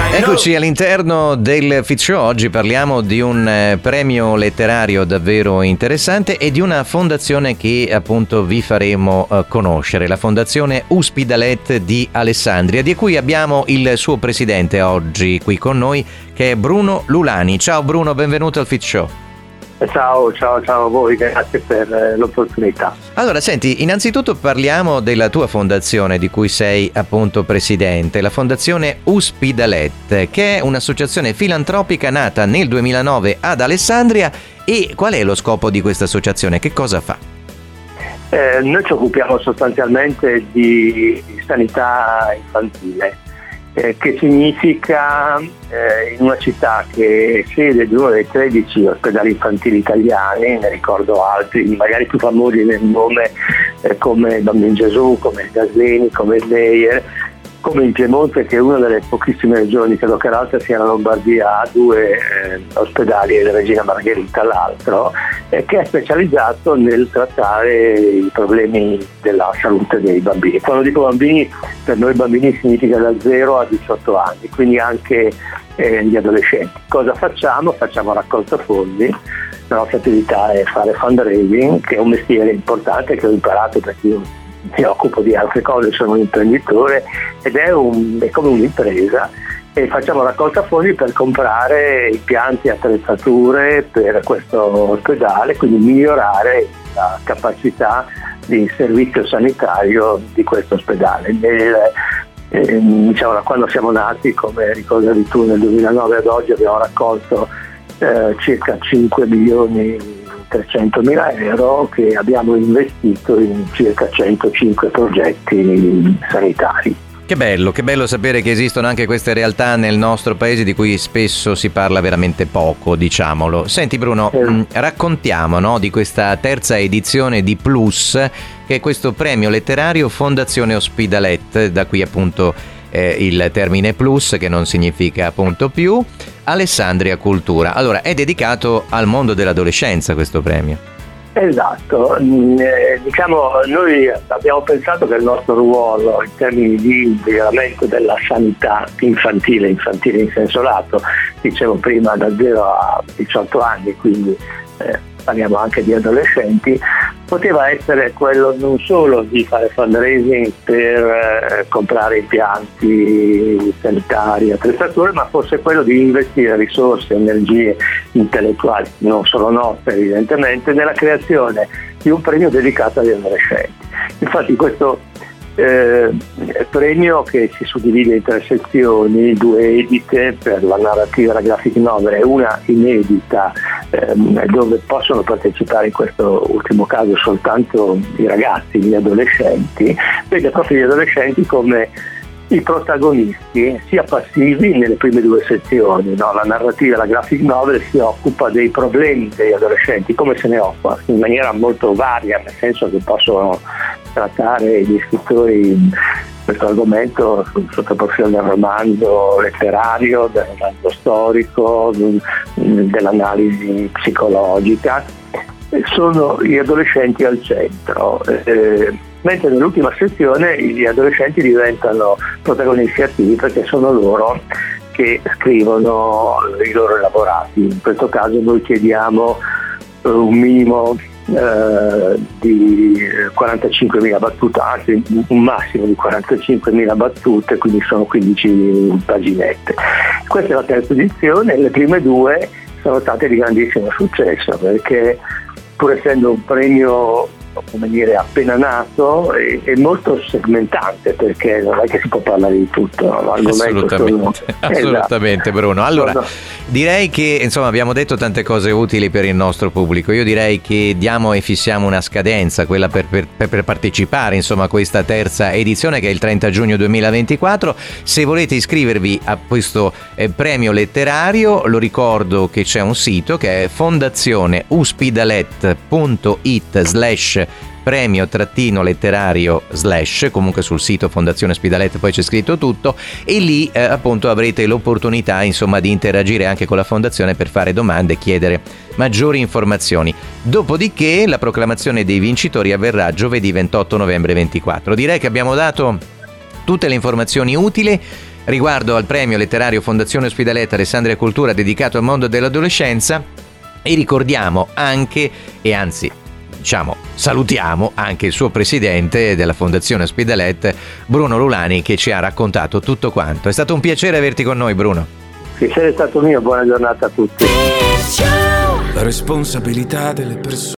Eccoci all'interno del Fit Show. Oggi parliamo di un premio letterario davvero interessante e di una fondazione che appunto vi faremo conoscere, la Fondazione Uspidalet di Alessandria, di cui abbiamo il suo presidente oggi qui con noi, che è Bruno Lulani. Ciao Bruno, benvenuto al Fit Show. Ciao a voi, grazie per l'opportunità. Allora, senti, innanzitutto parliamo della tua fondazione di cui sei appunto presidente, la Fondazione Uspidalet, che è un'associazione filantropica nata nel 2009 ad Alessandria. E qual è lo scopo di questa associazione? Che cosa fa? Noi ci occupiamo sostanzialmente di sanità infantile. Che significa in una città che è sede di uno dei 13 ospedali infantili italiani, ne ricordo altri, magari più famosi nel nome, come Bambino Gesù, come il Gaslini, come il Meyer, come in Piemonte, che è una delle pochissime regioni, credo che l'altra sia la Lombardia, ha 2 ospedali e la Regina Margherita l'altro, che è specializzato nel trattare i problemi della salute dei bambini. Quando dico bambini, per noi bambini significa da 0 a 18 anni, quindi anche gli adolescenti. Cosa facciamo? Facciamo raccolta fondi. La nostra attività è fare fundraising, che è un mestiere importante che ho imparato perché io mi occupo di altre cose, sono un imprenditore ed è come un'impresa, e facciamo raccolta fondi per comprare impianti e attrezzature per questo ospedale, quindi migliorare la capacità di servizio sanitario di questo ospedale. Diciamo, da quando siamo nati, come ricordavi tu, nel 2009 ad oggi abbiamo raccolto circa 5.300.000 euro che abbiamo investito in circa 105 progetti sanitari. Che bello sapere che esistono anche queste realtà nel nostro paese di cui spesso si parla veramente poco, diciamolo. Senti Bruno, raccontiamo, no, di questa terza edizione di Plus, che è questo premio letterario Fondazione Uspidalet, da qui appunto il termine plus, che non significa appunto più, Alessandria Cultura. Allora, è dedicato al mondo dell'adolescenza questo premio. Esatto, diciamo, noi abbiamo pensato che il nostro ruolo in termini di miglioramento della sanità infantile in senso lato, dicevo prima da 0 a 18 anni, quindi parliamo anche di adolescenti, poteva essere quello non solo di fare fundraising per comprare impianti sanitari, attrezzature, ma forse quello di investire risorse, energie intellettuali, non solo nostre evidentemente, nella creazione di un premio dedicato agli adolescenti. Infatti questo premio, che si suddivide in 3 sezioni, 2 edite per la narrativa e la graphic novel e una inedita, dove possono partecipare in questo ultimo caso soltanto i ragazzi, gli adolescenti, vede proprio gli adolescenti come i protagonisti, sia passivi nelle prime 2 sezioni, no? La narrativa e la graphic novel si occupa dei problemi degli adolescenti, come se ne occupa, in maniera molto varia, nel senso che possono trattare gli scrittori questo argomento sotto il profilo del romanzo letterario, del romanzo storico, dell'analisi psicologica. Sono gli adolescenti al centro. Mentre nell'ultima sezione gli adolescenti diventano protagonisti attivi, perché sono loro che scrivono i loro elaborati. In questo caso noi chiediamo un minimo di 45.000 battute, anzi un massimo di 45.000 battute, quindi sono 15 paginette. Questa è la terza edizione, le prime 2 sono state di grandissimo successo, perché pur essendo un premio, come dire, appena nato, è molto segmentante, perché non è che si può parlare di tutto, no? Assolutamente Bruno. Allora, direi che insomma abbiamo detto tante cose utili per il nostro pubblico. Io direi che diamo e fissiamo una scadenza, quella per partecipare insomma a questa terza edizione, che è il 30 giugno 2024. Se volete iscrivervi a questo premio letterario, lo ricordo che c'è un sito che è fondazioneuspidalet.it/ premio-letterario / comunque sul sito Fondazione Uspidalet poi c'è scritto tutto, e lì appunto avrete l'opportunità insomma di interagire anche con la fondazione per fare domande e chiedere maggiori informazioni. Dopodiché la proclamazione dei vincitori avverrà giovedì 28 novembre 24. Direi che abbiamo dato tutte le informazioni utili. riguardo al premio letterario Fondazione Ospedaletti Alessandria Cultura dedicato al mondo dell'adolescenza, e ricordiamo anche, e anzi salutiamo anche il suo presidente della Fondazione Ospedaletti, Bruno Lulani, che ci ha raccontato tutto quanto. È stato un piacere averti con noi, Bruno. Piacere è stato mio, buona giornata a tutti. La responsabilità delle persone.